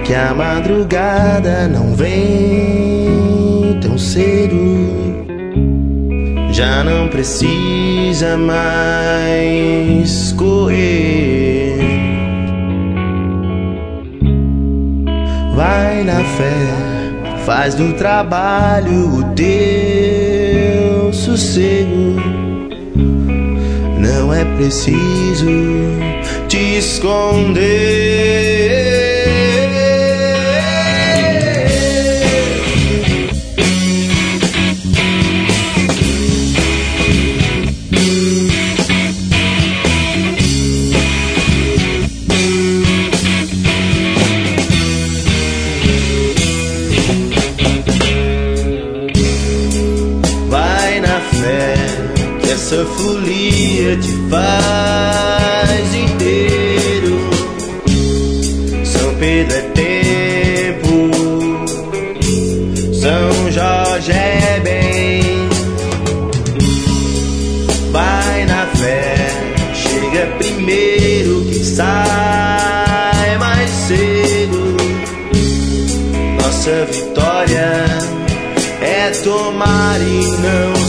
que a madrugada não vem tão cedo. Já não precisa mais correr. Vai na fé, faz do trabalho o teu sossego. Não é preciso te esconder. Vai na fé, que essa folia te faz inteiro. São Pedro é tempo, São Jorge é bem. Vai na fé, chega primeiro que sai mais cedo. Nossa vitória é tomar e não